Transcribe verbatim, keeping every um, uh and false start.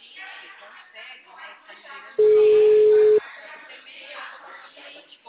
gente consegue, né, está liberando uma parte para você mexer um pouquinho,